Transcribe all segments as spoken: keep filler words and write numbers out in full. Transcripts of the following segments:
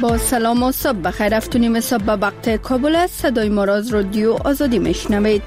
با سلام و صبح بخیر. افتونیم صبح به وقت کابل است. صدای ما را از رادیو آزادی میشنوید.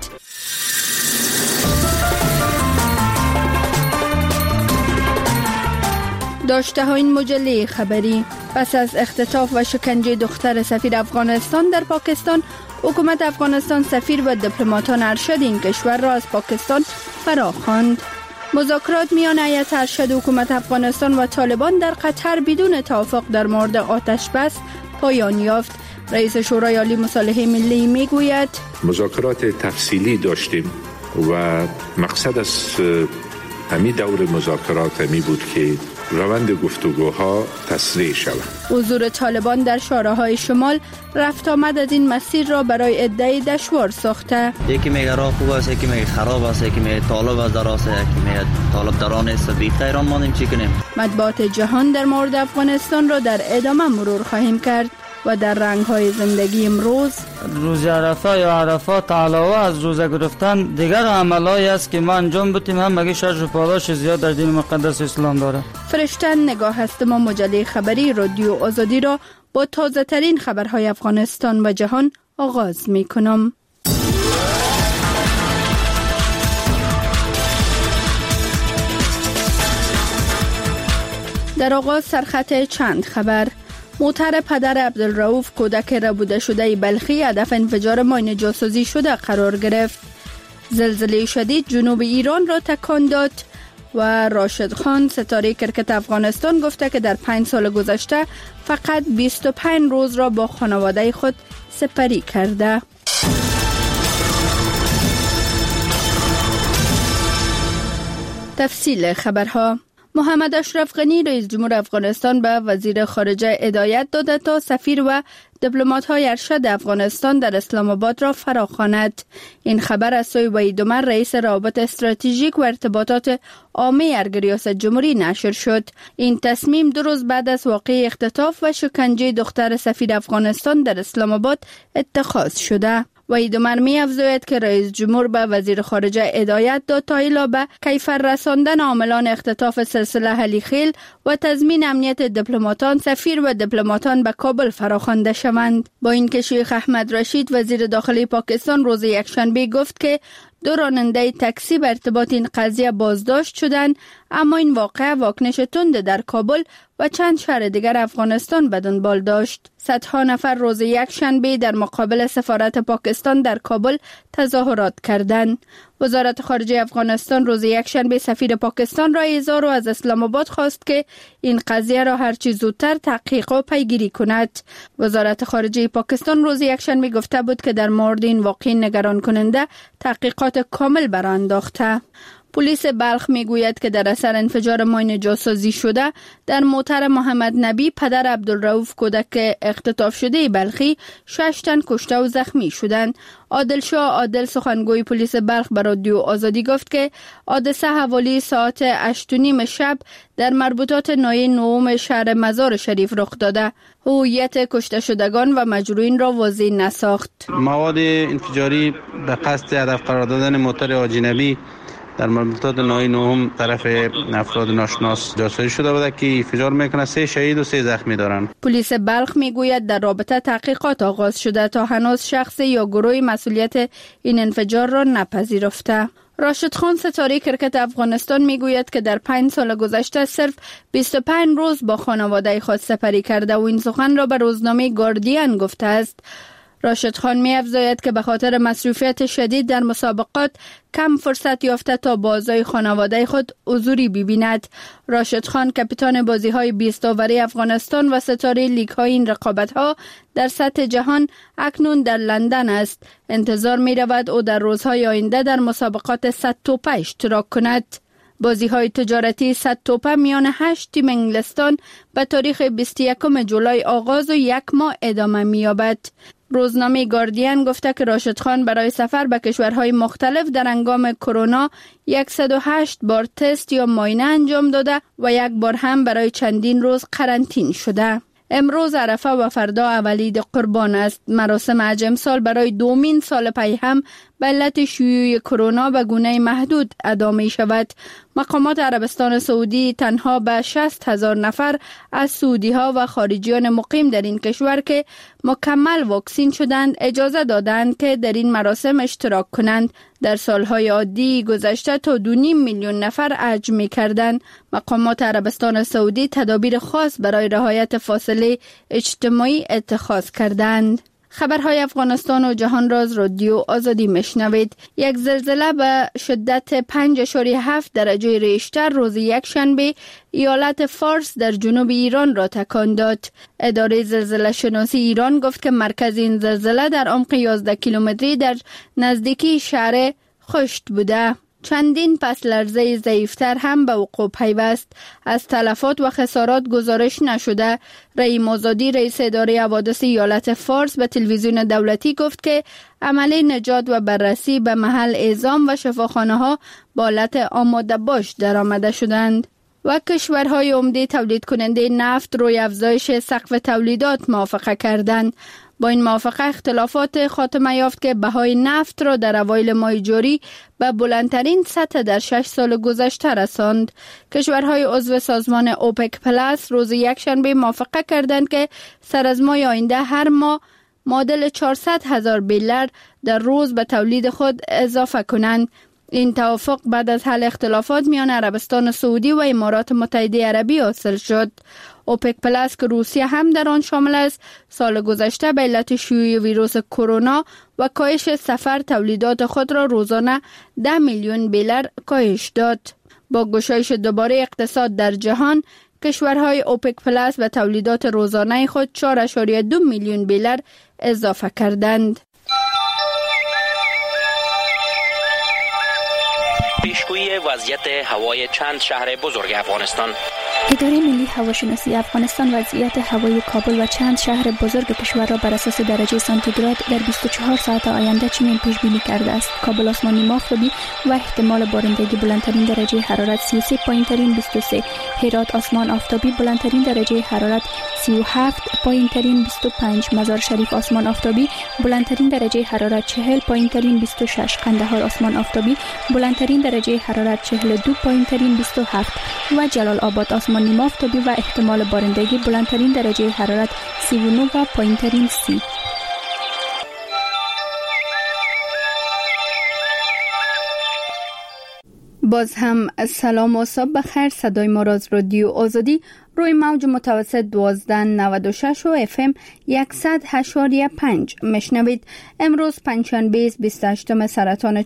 داشته ها این مجله خبری: پس از اختطاف و شکنجه دختر سفیر افغانستان در پاکستان، حکومت افغانستان سفیر و دیپلماتان ارشد این کشور را از پاکستان فراخواند. مذاکرات میان هیئت ارشد حکومت افغانستان و طالبان در قطر بدون توافق در مورد آتش بس پایان یافت. رئیس شورای عالی مصالحه ملی میگوید مذاکرات تفصیلی داشتیم و مقصد از همین دور مذاکرات همی بود که روند گفتگوها تسریع شود. حضور طالبان در شارع‌های شمال رفت آمد از این مسیر را برای ادعای دشوار ساخته. یکی میگه راه خوب است، یکی میگه خراب است، یکی میگه طالب از دراست، یکی میگه طالب دران است. بیخ ایران مانیم چی کنیم؟ مطبوعات جهان در مورد افغانستان را در ادامه مرور خواهیم کرد و در رنگ‌های زندگی امروز. روز عرفه یا عرفات علاوه از روزه گرفتن دیگر عملایی است که ما انجام بدیم، هم مگه شرج و پاداش زیاد در دین مقدس اسلام داره. فرشتن نگاه است. ما مجله خبری رادیو آزادی را با تازه ترین خبرهای افغانستان و جهان آغاز می کنم. در آغاز سرخط چند خبر: موتر پدر عبدالرؤوف کودک ربوده شده بلخی هدف انفجار ماین جاسوسی شده قرار گرفت. زلزله شدید جنوب ایران را تکان داد و راشد خان ستاره کرکت افغانستان گفته که در پنج سال گذشته فقط بیست و پنج روز را با خانواده خود سپری کرده. تفصیل خبرها: محمد اشرف غنی رئیس جمهور افغانستان به وزیر خارجه هدایت داده تا سفیر و دیپلمات‌های ارشد افغانستان در اسلام آباد را فراخواند. این خبر از سوی وحید عمر رئیس روابط استراتژیک و ارتباطات عامه ارگ ریاست جمهوری نشر شد. این تصمیم دو روز بعد از واقعه اختطاف و شکنجه دختر سفیر افغانستان در اسلام آباد اتخاذ شده. وحید عمر می افزاید که رئیس جمهور به وزیر خارجه هدایت داد تا الا به کیفر رساندن عاملان اختطاف سلسله علیخیل و تضمین امنیت دیپلماتان، سفیر و دیپلماتان به کابل فراخوانده شوند. با اینکه شیخ احمد رشید وزیر داخلی پاکستان روز یکشنبه گفت که دو راننده تاکسی به ارتباط این قضیه بازداشت شدند، اما این واقعه واکنش تند در کابل و چند شهر دیگر افغانستان به دنبال داشت. صدها نفر روز یکشنبه در مقابل سفارت پاکستان در کابل تظاهرات کردند. وزارت خارجه افغانستان روز یکشنبه سفیر پاکستان را احضار و از اسلام آباد خواست که این قضیه را هر چه زودتر تحقیق و پیگیری کند. وزارت خارجه پاکستان روز یکشنبه گفته بود که در مورد این واقعه نگران کننده تحقیقات کامل برآ انداخته. پلیس بلخ میگوید که در اثر انفجار ماین جاسوسی شده در موتر محمد نبی پدر عبدالرؤوف کودک اختطاف شده بلخی شش تن کشته و زخمی شدند. عادل شاه عادل سخنگوی پلیس بلخ به رادیو آزادی گفت که حادثه حوالی ساعت هشت و نیم شب در مربوطات ناحیه نهم شهر مزار شریف رخ داده. هویت کشته شدگان و مجروحین را واضح نساخت. مواد انفجاری به قصد هدف قرار دادن موتر اجنبی در مربوطات ناحیه نهم طرف افراد ناشناس جاسوسی شده بوده که انفجار میکنه. سه شهید و سه زخمی دارند. پلیس بلخ میگوید در رابطه تحقیقات آغاز شده تا هنوز شخص یا گروه مسئولیت این انفجار را نپذیرفته. راشد خان ستاره کرکت افغانستان میگوید که در پنج سال گذشته صرف بیست و پنج روز با خانواده خود سپری کرده و این سخن را به روزنامه گاردین گفته است. راشد خان می افزاید که به خاطر مصروفیت شدید در مسابقات کم فرصت یافته تا بازی خانواده خود حضوری ببیند. راشد خان کاپیتان بازی‌های بیست اوری افغانستان و ستاره لیگ‌های این رقابت‌ها در سطح جهان اکنون در لندن است. انتظار می‌رود او در روزهای آینده در مسابقات صد توپه اشتراک کند. بازی‌های تجارتی صد توپه میان هشت تیم انگلستان به تاریخ بیست و یکم جولای آغاز و یک ماه ادامه می‌یابد. روزنامه گاردین گفته که راشد خان برای سفر به کشورهای مختلف در هنگام کرونا صد و هشت بار تست یا معاینه انجام داده و یک بار هم برای چندین روز قرنطینه شده. امروز عرفه و فردا اولید قربان است. مراسم حج امسال برای دومین سال پی هم به علت شیوع کرونا به گونه محدود ادا می شود. مقامات عربستان سعودی تنها به شصت هزار نفر از سعودی ها و خارجیان مقیم در این کشور که مکمل واکسین شدند اجازه دادند که در این مراسم اشتراک کنند. در سالهای عادی گذشته تا دو نیم میلیون نفر حج می کردند. مقامات عربستان سعودی تدابیر خاص برای رعایت فاصله اجتماعی اتخاذ کردند. خبرهای افغانستان و جهان راز رادیو آزادی میشنوید. یک زلزله به شدت پنج اشاریه هفت درجه ریشتر روز یکشنبه ایالت فارس در جنوب ایران را تکان داد. اداره زلزله شناسی ایران گفت که مرکز این زلزله در عمق یازده کیلومتری در نزدیکی شهر خشت بوده. چندین پس لرزه ضعیفتر هم به وقوع پیوست. از تلفات و خسارات گزارش نشده. رحیم آزادی رئیس اداره حوادث ایالت فارس به تلویزیون دولتی گفت که عمل نجات و بررسی به محل اعزام و شفاخانه ها با حالت آماده باش در آمده شدند. و کشورهای عمده تولید کننده نفت روی افزایش سقف تولیدات موافقه کردند. با این موافقه اختلافات خاتمه یافت که بهای نفت را در اوایل ماه جاری به بلندترین سطح در شش سال گذشته رساند. کشورهای عضو سازمان اوپک پلاس روز یکشنبه موافقه کردند که سر از ماه آینده هر ماه معادل چهارصد هزار بیرل در روز به تولید خود اضافه کنند. این توافق بعد از حل اختلافات میان عربستان سعودی و امارات متحده عربی حاصل شد. اوپک پلاس که روسیه هم در آن شامل است، سال گذشته به علت شیوع ویروس کرونا و کاهش سفر تولیدات خود را روزانه ده میلیون بیرل کاهش داد. با گشایش دوباره اقتصاد در جهان، کشورهای اوپک پلاس به تولیدات روزانه خود چهار اشاریه دو میلیون بیرل اضافه کردند. پیشگویی وضعیت هوای چند شهر بزرگ افغانستان. اداره ملی هواشناسی افغانستان وضعیت هوای کابل و چند شهر بزرگ کشور را بر اساس درجه سانتیگراد در بیست و چهار ساعت آینده چنین پیش بینی کرده است: کابل آسمانی آفتابی و احتمال بارندگی، بلندترین درجه حرارت سی و سه، پایینترین بیست و سه. هرات آسمان آفتابی، بلندترین درجه حرارت سی و هفت، پایینترین بیست و پنج. مزار شریف آسمان آفتابی، بلندترین درجه حرارت چهل، پایینترین بیست و شش. قندهار آسمان آفتابی، بلندترین درجه حرارت چهل و دو، پایینترین بیست و هفت. و جلال آباد آسمان نیمه آفتابی و احتمال بارندگی، بلندترین درجه حرارت سی و نه و پایینترین سی. باز هم سلام و صبح بخیر. صدای ما را از رادیو آزادی روی موج متوسط دوازده نود و شش و اف ام صد و هشت و پنج میشنوید. امروز پنجشنبه بیست و هشتم سرطان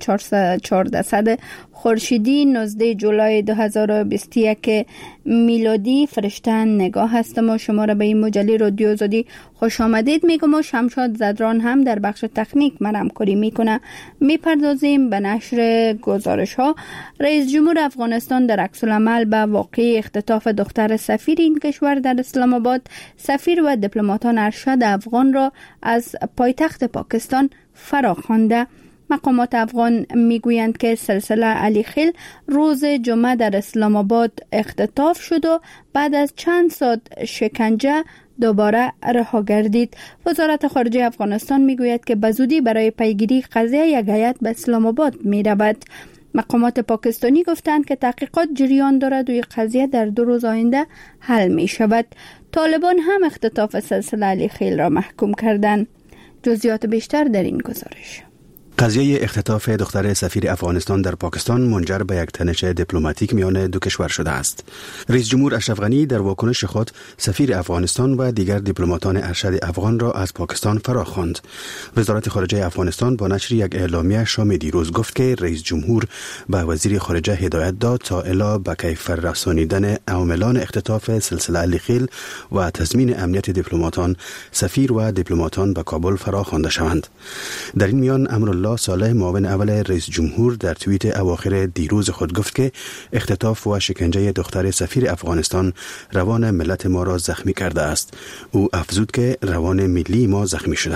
چهارصد خورشیدی نوزده جولای دو هزار و بیست و یک میلادی. فرشته نگاه هستم و شما را به این مجله رادیو آزادی خوش آمدید میگم و شمشاد زدران هم در بخش تکنیک من همکاری میکنه. میپردازیم به نشر گزارش ها. رئیس جمهور افغانستان در عکس العمل به واقعه اختطاف دختر سفیر این کشور در اسلام آباد، سفیر و دیپلماتان ارشد افغان را از پایتخت پاکستان فراخوانده. مقامات افغان میگویند که سلسله علی خیل روز جمعه در اسلام آباد اختطاف شد و بعد از چند ساعت شکنجه دوباره رها گردید. وزارت خارجه افغانستان میگوید که به زودی برای پیگیری قضیه یک هیئت به اسلام آباد میرود. مقامات پاکستانی گفتند که تحقیقات جریان دارد و این قضیه در دو روز آینده حل می شود. طالبان هم اختطاف سلسله علی خیل را محکوم کردند. جزئیات بیشتر در این گزارش. قضیه اختطاف دختر سفیر افغانستان در پاکستان منجر به یک تنش دیپلماتیک میان دو کشور شده است. رئیس جمهور اشرف غنی در واکنش خود سفیر افغانستان و دیگر دیپلماتان ارشد افغان را از پاکستان فراخواند. وزارت خارجه افغانستان با نشر یک اعلامیه شام دیروز گفت که رئیس جمهور به وزیر خارجه هدایت داد تا الا به کیفر رسانیدن عاملان اختطاف سلسله علی خیل و تضمین امنیت دیپلماتان، سفیر و دیپلماتان به کابل فراخوانده شوند. در این میان امرالله صالح معاون اول رئیس جمهور در توییت اواخر دیروز خود گفت که اختطاف و شکنجه دختر سفیر افغانستان روان ملت ما را زخمی کرده است. او افزود که روان ملی ما زخمی شده است.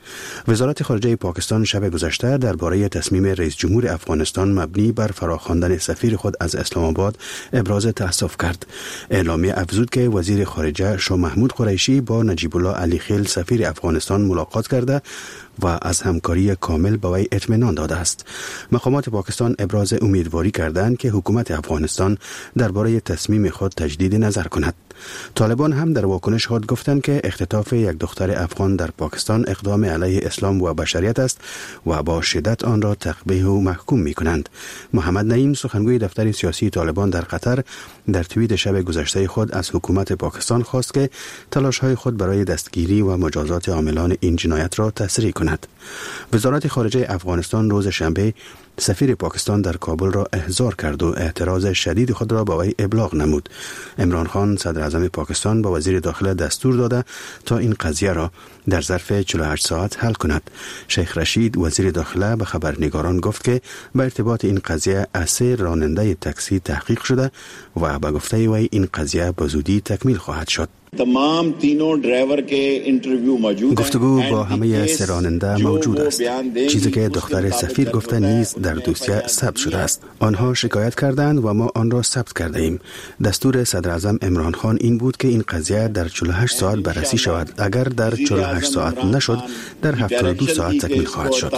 وزارت خارجه پاکستان شب گذشته درباره تصمیم رئیس جمهور افغانستان مبنی بر فراخواندن سفیر خود از اسلام آباد ابراز تأسف کرد. اعلامیه افزود که وزیر خارجه شاه محمود قریشی با نجیب الله علی خیل سفیر افغانستان ملاقات کرده و از همکاری کامل به وی اطمینان داده است. مقامات پاکستان ابراز امیدواری کردند که حکومت افغانستان درباره تصمیم خود تجدید نظر کند. طالبان هم در واکنش خود گفتند که اختطاف یک دختر افغان در پاکستان اقدام علیه اسلام و بشریت است و با شدت آن را تقبیح و محکوم می کنند. محمد نعیم سخنگوی دفتر سیاسی طالبان در قطر در توییت شب گذشته خود از حکومت پاکستان خواست که تلاش‌های خود برای دستگیری و مجازات عاملان این جنایت را تسریع کند. وزارت خارجه افغانستان روز شنبه سفیر پاکستان در کابل را احضار کرد و اعتراض شدید خود را به وی ابلاغ نمود. عمران خان صدر اعظم پاکستان به وزیر داخله دستور داده تا این قضیه را در ظرف چهل و هشت ساعت حل کند. شیخ رشید وزیر داخله به خبرنگاران گفت که به ارتباط این قضیه از سه راننده تاکسی تحقیق شده و به گفته وی این قضیه به زودی تکمیل خواهد شد. تمام تینوں ڈرائیور کے انٹرویو موجود گفتگو با همه سه راننده موجود است. چیزی که دختر سفیر گفته نیز در دوسیه ثبت شده است. آنها شکایت کردند و ما آن را ثبت کرده ایم. دستور صدر اعظم عمران خان این بود که این قضیه در چهل و هشت ساعت بررسی شود. اگر در چهل و هشت ساعت نشد در هفتاد و دو ساعت تکمیل خواهد شد.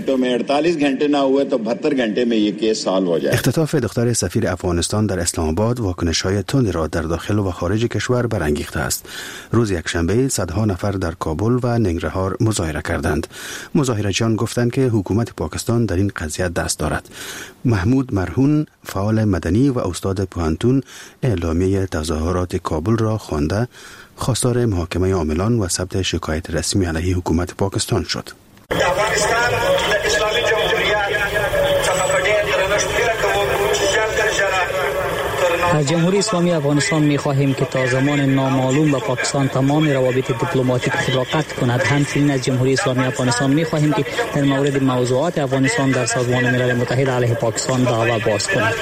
اختطاف دختر سفیر افغانستان در اسلام آباد واکنش‌های تندی را در داخل و خارج کشور برانگیخته است. روز یکشنبه صدها نفر در کابل و ننگرهار مظاهره کردند. مظاهرچیان گفتند که حکومت پاکستان در این قضیه دست دارد. محمود مرهون فعال مدنی و استاد پوهنتون اعلامیه تظاهرات کابل را خوانده خواستار محاکمه عاملان و ثبت شکایت رسمی علیه حکومت پاکستان شد. افغانستان د اسلامي جمهوریت څخه په ډېر درنښت کوو چې ژر تر ژره از جمهوری اسلامی افغانستان می خواهیم که تا زمان نامعلوم با پاکستان تمام روابط دیپلماتیک خود را قطع کند. همچنین از جمهوری اسلامی افغانستان می خواهیم که در مورد موضوعات افغانستان در سازمان ملل متحد علیه پاکستان دعوا باز کند.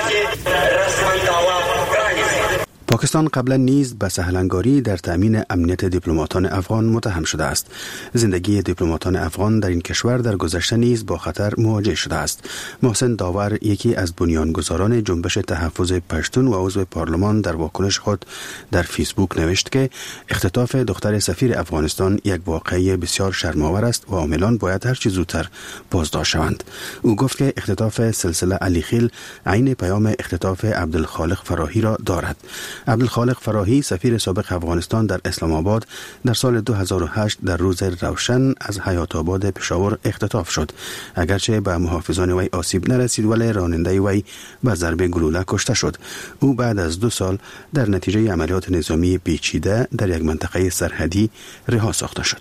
پاکستان قبلا نیز به سهلنگاری در تأمین امنیت دیپلماتان افغان متهم شده است. زندگی دیپلماتان افغان در این کشور در گذشته نیز با خطر مواجه شده است. محسن داور یکی از بنیانگذاران جنبش تحفظ پشتون و عضو پارلمان در واکنش خود در فیسبوک نوشت که اختطاف دختر سفیر افغانستان یک واقعه بسیار شرم‌آور است و عاملان باید هر چه زودتر بازداشت شوند. او گفت که اختطاف سلسله علی خیل عین پیام اختطاف عبدالخالق فراهی را دارد. عبدالخالق فراهی سفیر سابق افغانستان در اسلام آباد در سال دو هزار و هشت در روز روشن از حیات آباد پشاور اختطاف شد. اگرچه به محافظان وی آسیب نرسید ولی راننده وی به ضرب گلوله کشته شد. او بعد از دو سال در نتیجه عملیات نظامی پیچیده در یک منطقه سرحدی رها ساخته شد.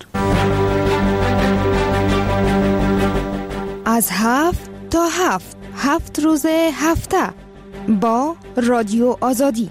از هفت تا هفت هفت روز هفته با رادیو آزادی.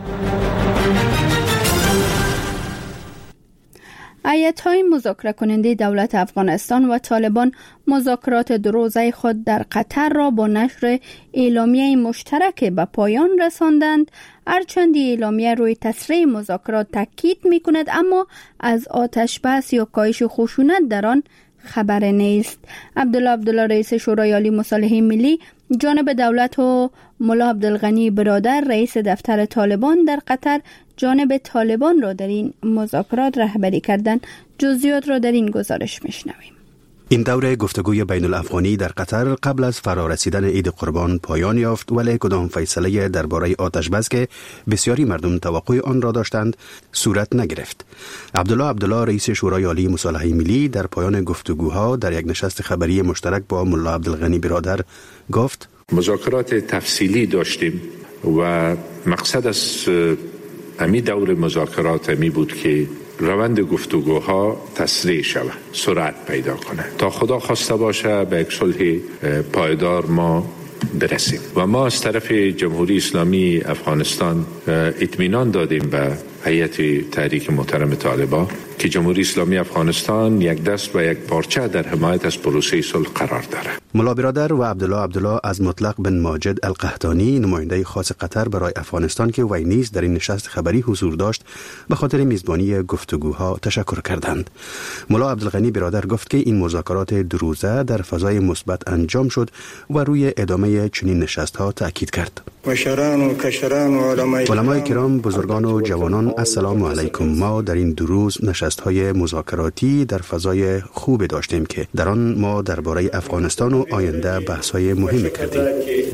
هیئت‌های مذاکره کننده دولت افغانستان و طالبان مذاکرات دو روزه خود در قطر را با نشر اعلامیه مشترک به پایان رساندند. هرچند اعلامیه روی تسریع مذاکرات تاکید می‌کند اما از آتش بس یا کاهش خشونت در آن خبر نیست. عبدالله عبدالله رئیس شورای عالی مصالحه ملی جانب دولت و ملا عبدالغنی برادر رئیس دفتر طالبان در قطر جانب طالبان را در این مذاکرات رهبری کردند. جزئیات را در این گزارش میشنویم. این دوره گفتگوی بین الافغانی در قطر قبل از فرارسیدن عید قربان پایان یافت ولی کدام فیصله درباره آتش بس که بسیاری مردم توقع آن را داشتند صورت نگرفت. عبدالله عبدالله رئیس شورای عالی مصالحه ملی در پایان گفتگوها در یک نشست خبری مشترک با ملا عبدالغنی برادر گفت مذاکرات تفصیلی داشتیم و مقصد از امی دور مذاکرات امی بود که روند گفتگوها تسریع شود، سرعت پیدا کنه تا خدا خواسته باشه به یک صلح پایدار ما برسیم. و ما از طرف جمهوری اسلامی افغانستان اطمینان دادیم به هیئت تحریک محترم طالبان که جمهوری اسلامی افغانستان یک دست و یک پارچه در حمایت از پروسه صلح قرار دارد. ملا برادر و عبدالله عبدالله از مطلق بن ماجد القحطانی نماینده خاص قطر برای افغانستان که وی نیز در این نشست خبری حضور داشت به خاطر میزبانی گفتگوها تشکر کردند. ملا عبدالغنی برادر گفت که این مذاکرات دو روزه در فضای مثبت انجام شد و روی ادامه چنین نشست‌ها تاکید کرد. مشران و کشران و علمای علمای کرام، بزرگان و جوانان، السلام علیکم. ما در این دو روز نشست‌های مذاکراتی در فضای خوب داشتیم که در آن ما درباره افغانستان و آینده بحث‌های مهمی کردیم.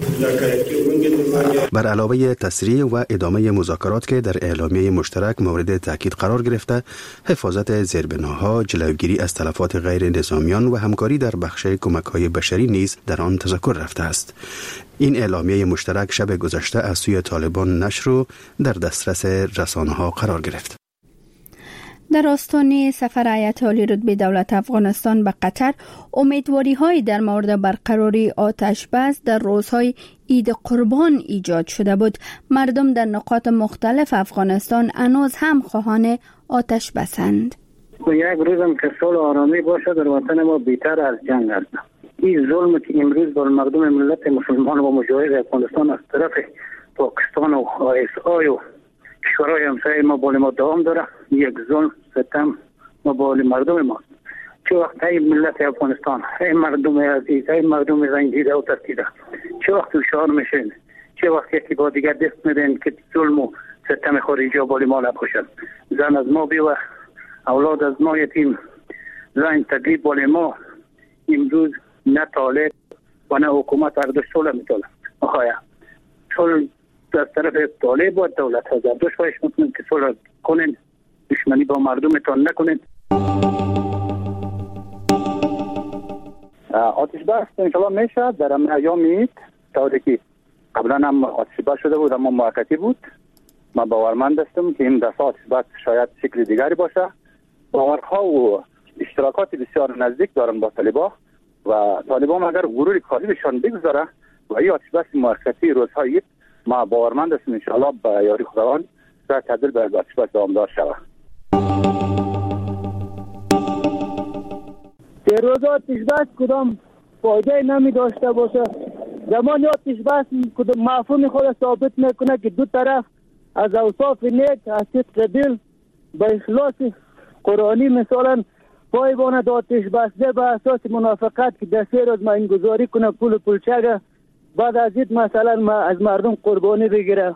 بر علاوه تسریع و ادامه مذاکرات که در اعلامیه مشترک مورد تاکید قرار گرفته، حفاظت زیربناها، جلوگیری از تلفات غیر نظامیان و همکاری در بخش کمک‌های بشری نیز در آن تذکر رفته است. این اعلامیه مشترک شب گذشته از سوی طالبان نشر و در دسترس رسانه‌ها قرار گرفت. در آستانه سفر هیئت عالی رتبه دولت افغانستان به قطر، امیدواری‌های در مورد برقراری آتش بس در روزهای عید قربان ایجاد شده بود. مردم در نقاط مختلف افغانستان هنوز هم خواهان آتش بسند. یک روزم که صلح و آرامی باشه در وطن ما بهتر از جنگ است. این ظلم که امروز بر مردم ملت مسلمان و مجاهد افغانستان از طرف پاکستان و آی اس آی و کشورهای همسایه ما بالا ما دوام داره، یک ظلم ستم ما بالا مردم ما. چه وقت ای ملت افغانستان، ای مردم عزیز، ای مردم رنجیده و ترکیده، چه وقت هوشیار میشین، چه وقت یکی با دیگر دست میدین که ظلم و ستم خارجی بالا ما نباشد. زن از ما بیوه، اولاد از ما یتیم، زن تقریب بالا ما. امروز نه طالب و نه حکومت اردوش صلح میطلب. آخایا صلح از طرف طالب و دولت ها زردوش خواهش میکنیم که صلح کنین، دشمنی با مردمتان نکنین. آتش بس انشالله میشه در همین ایام عید، طوری که قبلا هم آتش بس شده بود اما موقتی بود. ما باورمند هستم که این دفعه آتش بس شاید شکل دیگری باشه. باورها و اشتراکات بسیار نزدیک دارن با طالبان و طالبان اگر غرور کاری بهشان بگذاره و این آتش بس موقتی روزهای عید، ما باورمند هستیم انشالله با یاری خداوند در تبدیل به آتش بس دوامدار شود. در روز آتش بس کدام فایده نمی داشته باشه. زمان آتش بس کدام مفهوم خود ثابت میکنه که دو طرف از اوصاف نیک از صدق دل با اخلاص قرآنی مثلا پایبان آتش بسته به اساس منافقت که در سه روز ما این گذاری کنه پول پولچگه، بعد از این مثلا ما از مردم قربانی بگیره.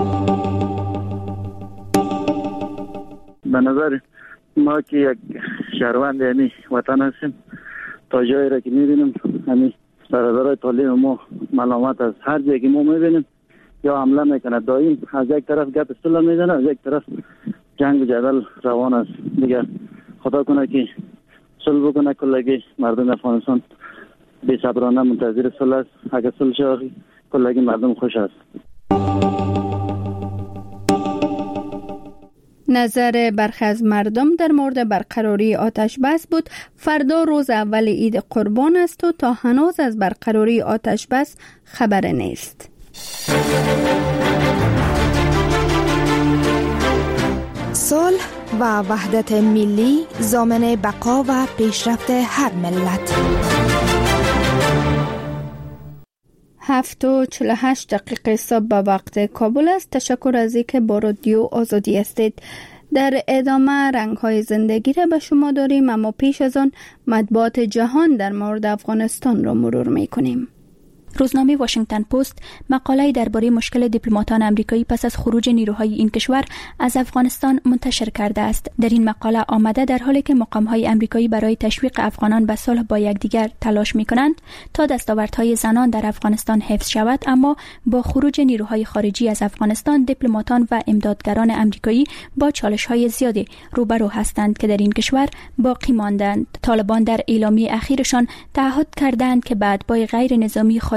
به نظر ما که یک شهروند یعنی وطن هستیم، تا جایی را که میبینیم همین برادرای طالب ما ملامت از هر جایی که ما میبینیم یا حمله میکنه، دائم از یک طرف گپ صلح میزنه، از یک طرف جنگ و جدل روان است. دیگه خدا کنه که صلح بکنه، کلگی مردم افغانستان بی صبرانه منتظر صلح است. اگر صلح شود کلگی مردم خوش است. نظر برخی از مردم در مورد برقراری آتش بس بود. فردا روز اول عید قربان است و تا هنوز از برقراری آتش بس خبر نیست. صلح و وحدت ملی ضامن بقا و پیشرفت هر ملت. هفت و چل و هشت دقیقه صبح به وقت کابل است. تشکر از اینکه با رادیو آزادی هستید. در ادامه رنگ های زندگی را به شما داریم، اما پیش از آن مطبوعات جهان در مورد افغانستان را مرور می کنیم. روزنامه واشنگتن پست مقاله درباره مشکل دیپلماتان آمریکایی پس از خروج نیروهای این کشور از افغانستان منتشر کرده است. در این مقاله آمده در حالی که مقام‌های آمریکایی برای تشویق افغانان به صلح با یکدیگر تلاش می‌کنند تا دستاوردهای زنان در افغانستان حفظ شود، اما با خروج نیروهای خارجی از افغانستان دیپلماتان و امدادگران آمریکایی با چالش‌های زیادی روبرو هستند که در این کشور باقی ماندند. طالبان در اعلامیه اخیرشان تعهد کردند که به اتباع غیر نظامی خارجی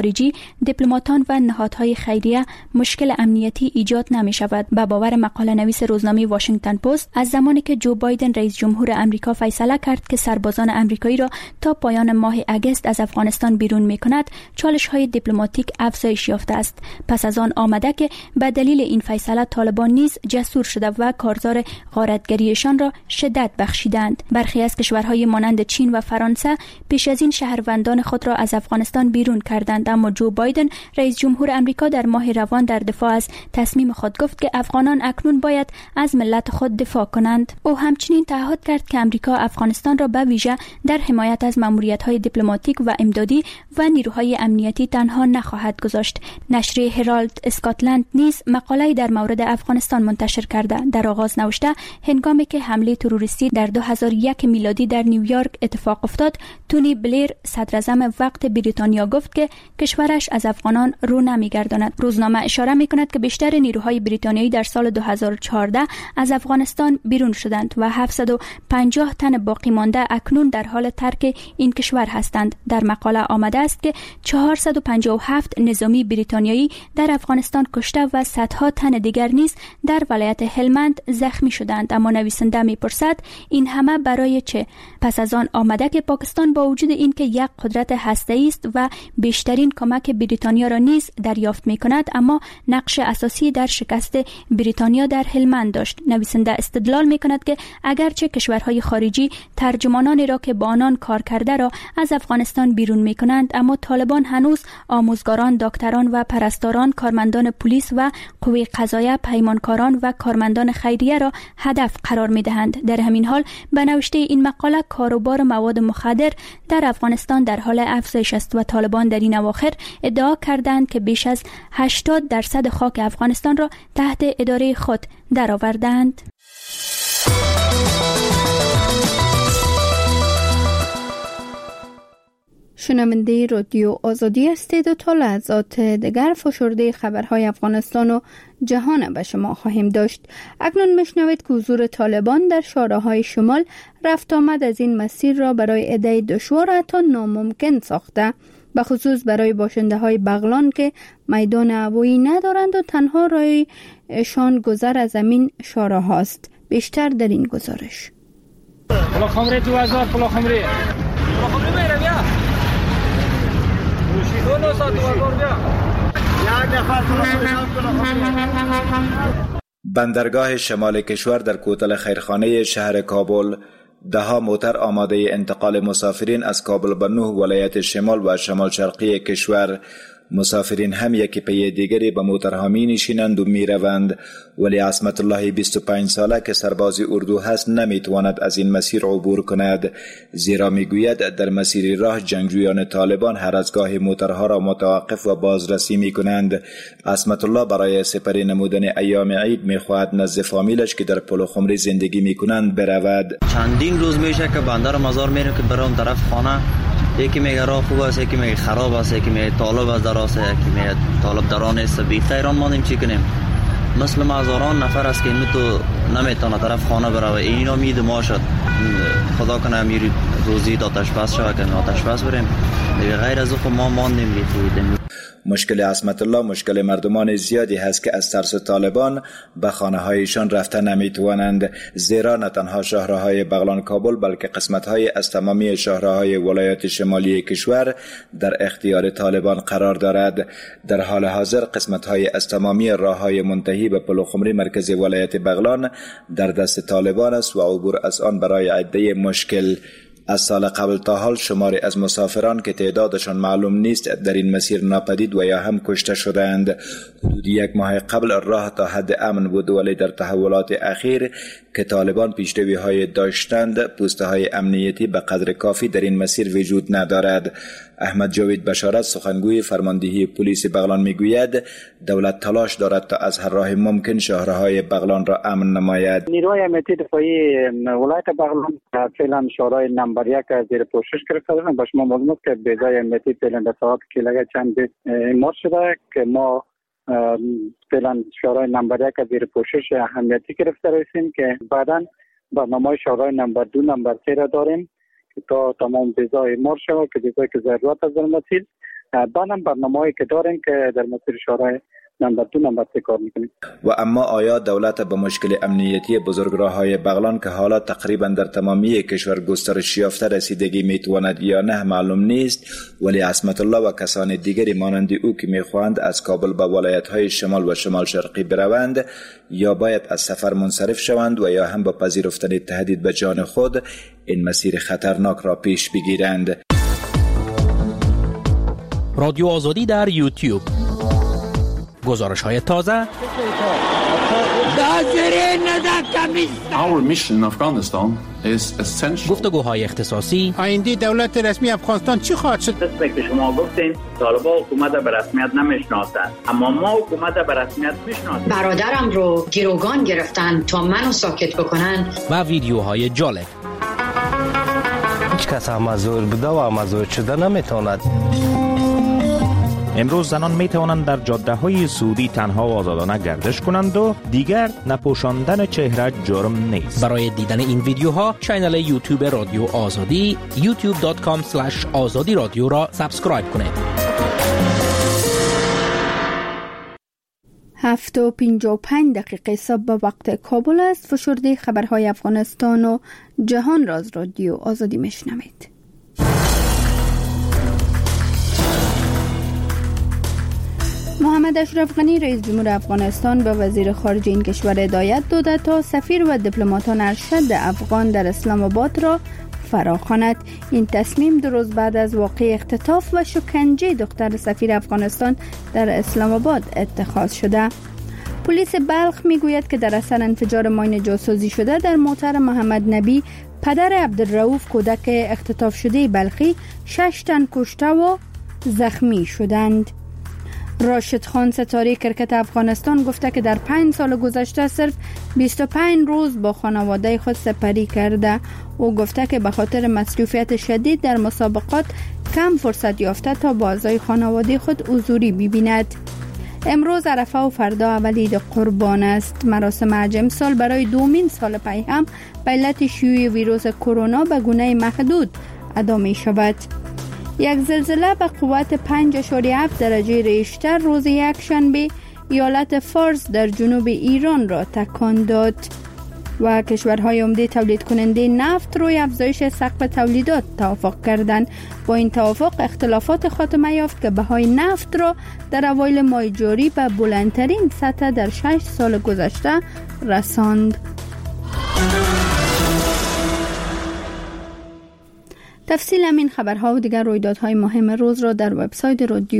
خارجی، دیپلماتان و نهادهای خیریه مشکل امنیتی ایجاد نمی شود. به باور مقاله نویس روزنامه واشنگتن پست، از زمانی که جو بایدن رئیس جمهور امریکا فیصله کرد که سربازان امریکایی را تا پایان ماه اگست از افغانستان بیرون می کند، چالش های دیپلماتیک افزایش یافته است. پس از آن آمده که به دلیل این فیصله طالبان نیز جسور شده و کارزار غارتگریشان را شدت بخشیدند. برخی از کشورهای مانند چین و فرانسه پیش از این شهروندان خود را از افغانستان بیرون کردند، اما جو بایدن رئیس جمهور امریکا در ماه روان در دفاع از تصمیم خود گفت که افغانان اکنون باید از ملت خود دفاع کنند. او همچنین تعهد کرد که امریکا افغانستان را به ویژه در حمایت از ماموریت‌های دیپلماتیک و امدادی و نیروهای امنیتی تنها نخواهد گذاشت. نشریه هرالد اسکاتلند نیز مقاله‌ای در مورد افغانستان منتشر کرده. در آغاز نوشته هنگامی که حمله تروریستی در دو هزار و یک میلادی در نیویورک اتفاق افتاد، تونی بلیر صدراعظم وقت بریتانیا گفت که کشورش از افغانان رو نمیگرداند. روزنامه اشاره میکند که بیشتر نیروهای بریتانیایی در سال دو هزار و چهارده از افغانستان بیرون شدند و هفتصد و پنجاه تن باقی مانده اکنون در حال ترک این کشور هستند. در مقاله آمده است که چهارصد و پنجاه و هفت نظامی بریتانیایی در افغانستان کشته و صدها تن دیگر نیز در ولایت هلمند زخمی شدند. اما نویسنده میپرسد این همه برای چه؟ پس از آن آمده که پاکستان با وجود اینکه یک قدرت هسته‌ای است و بیشترین کمک بریتانیا را نیز دریافت میکند، اما نقش اساسی در شکست بریتانیا در هلمند داشت. نویسنده استدلال میکند که اگرچه کشورهای خارجی ترجمانانی را که با آنان کار کرده را از افغانستان بیرون میکنند، اما طالبان هنوز آموزگاران، دکتران و پرستاران، کارمندان پلیس و قوه قضاییه، پیمانکاران و کارمندان خیریه را هدف قرار میدهند. در همین حال به نوشته این مقاله کاروبار مواد مخدر در افغانستان در حال افزایش است و طالبان در این اواخر ادعا کردند که بیش از هشتاد درصد خاک افغانستان را تحت اداره خود درآوردند. شنونده رادیو آزادی هستید و تا لحظات دیگر فشرده خبرهای افغانستان و جهان به شما خواهیم داشت. اکنون میشنوید که حضور طالبان در شوراهای شمال رفت آمد از این مسیر را برای عده دشوار حتی ناممکن ساخته، به خصوص برای باشنده های بغلان که میدان هوایی ندارند و تنها رایشان گذر از این شوراهاست. بیشتر در این گزارش. پلا خمری دو هزار پلا خمری پلا خمری میره بیا دو نوسا دو هزار بیا یک نفر بندرگاه شمال کشور در کوتل خیرخانه شهر کابل ده ها موتر آماده انتقال مسافرین از کابل به نه ولایت شمال و شمال شرقی کشور. مسافرین هم یکی پی دیگری به موترها می نشینند و می روند، ولی عصمت الله بیست و پنج ساله که سرباز اردو هست نمی تواند از این مسیر عبور کند، زیرا می گوید در مسیر راه جنگجویان طالبان هر از گاهی موترها را متوقف و بازرسی می کنند. عصمت الله برای سپری نمودن ایام عید می خواهد نزد فامیلش که در پلوخمری زندگی می کنند برود. چندین روز میشه که بنده رو مزار میره که برام طرف خانه، یکی میگه راه خوب است، یکی میگه خراب است، یکی میگه طالب از دراست، یکی میگه طالب دران است. بی خیران مانیم چی کنیم؟ مثل هزاران نفر است که این تو نمیتونه طرف خانه بره و اینا مید ما شد. خدا کنه میری روزی آتش بس شود که آتش بس بریم دیگه، غیر از او ما ماندیم بیخویدیم. مشکل عصمت الله مشکل مردمان زیادی هست که از ترس طالبان به خانه هایشان رفته نمیتوانند، زیرا نه تنها شهرهای بغلان کابل بلکه قسمت های از تمامی شهرهای ولایات شمالی کشور در اختیار طالبان قرار دارد. در حال حاضر قسمت های از تمامی راه های منتهی به پلوخمری مرکز ولایت بغلان در دست طالبان است و عبور از آن برای عده مشکل. از سال قبل تا حال شماری از مسافران که تعدادشان معلوم نیست در این مسیر ناپدید و یا هم کشته شدند. حدود یک ماه قبل راه تا حد امن بود، ولی در تحولات اخیر که طالبان پیشروی های داشتند پوسته های امنیتی به قدر کافی در این مسیر وجود ندارد. احمد جاوید بشارت سخنگوی فرماندهی پلیس بغلان میگوید دولت تلاش دارد تا از هر راه ممکن شهرهای بغلان را امن نماید. نیروهای امنیتی دفاعی ولایت بغلان فعلا شورای نمبر یک زیر پوشش گرفته دارند. با شما معلومات که بیضای امنیتی فعلا در ساعت کلیه چند اعمال شده که ما فعلا شورای نمبر یک زیر پوشش اهمیتی گرفته رسیم که بعدا برنامه شورای نمبر دو نمبر سه را داریم که تا تمام بیضای اعمال شود که بیضایی که ضرورت از در مسیر بعدم برنامه‌ای که داریم که در مسیر شورای نمبر دو نمبر سه کار میکنیم. و اما آیا دولت به مشکل امنیتی بزرگراه‌های بغلان که حالا تقریبا در تمامی کشور گسترش یافته رسیدگی میتواند یا نه معلوم نیست، ولی عصمت الله و کسان دیگری مانند او که میخواهند از کابل به ولایت‌های شمال و شمال شرقی بروند یا باید از سفر منصرف شوند و یا هم با پذیرفتن تهدید به جان خود این مسیر خطرناک را پیش بگیرند. رادیو آزادی در یوتیوب، گزارش های تازه، Our mission in Afghanistan is essential. گفتگوهای اختصاصی. آینده دولت رسمی افغانستان چی خواهد شد؟ مثل که شما گفتین طالبان حکومت به رسمیت نمیشناسند، اما ما حکومت به رسمیت میشناسیم. برادرم رو گروگان گرفتن تا منو ساکت بکنن. و ویدیوهای جالب. هیچ کس مزور بوده و مزور شده نمیتواند. امروز زنان می توانند در جاده های سعودی تنها و آزادانه گردش کنند و دیگر نپوشاندن چهره جرم نیست. برای دیدن این ویدیوها کانال یوتیوب رادیو آزادی یوتیوب دات کام اسلش آزادی رادیو را سابسکرایب کنید. هفت و پنجاه و پنج دقیقه صبح به وقت کابل است. فشرده خبرهای افغانستان و جهان را از رادیو آزادی میشنوید. محمد اشرف غنی رئیس جمهور افغانستان به وزیر خارجه این کشور هدایت داده تا سفیر و دیپلماتان ارشد افغان در اسلام آباد را فراخواند. این تصمیم دو روز بعد از واقع اختطاف و شکنجه دختر سفیر افغانستان در اسلام آباد اتخاذ شده. پلیس بلخ میگوید که در اثر انفجار ماین جاسوسی شده در موتر محمد نبی پدر عبدالرؤوف کودک اختطاف شده بلخی شش تن کشته و زخمی شدند. راشد خان ستاره کرکت افغانستان گفته که در پنج سال گذشته صرف بیست و پنج روز با خانواده خود سپری کرده. او گفته که به خاطر مصروفیت شدید در مسابقات کم فرصت یافته تا با اعضای خانواده خود حضوری ببیند. امروز عرفه و فردا اول عید قربان است. مراسم حج امسال برای دومین سال پی هم به علت شیوع ویروس کرونا به گونه محدود ادا می شود. یک زلزله به قوت پنج اشاری هفت درجه ریشتر روز یکشنبه ایالت فارس در جنوب ایران را تکان داد و کشورهای عمده تولید کننده نفت روی افزایش سقف تولیدات توافق کردند. با این توافق اختلافات خاتمه یافت که بهای نفت را در اوایل ماه جاری به بلندترین سطح در شش سال گذشته رساند. تفصیل همین خبرها و دیگر رویدادهای مهم روز را در وبسایت رادیو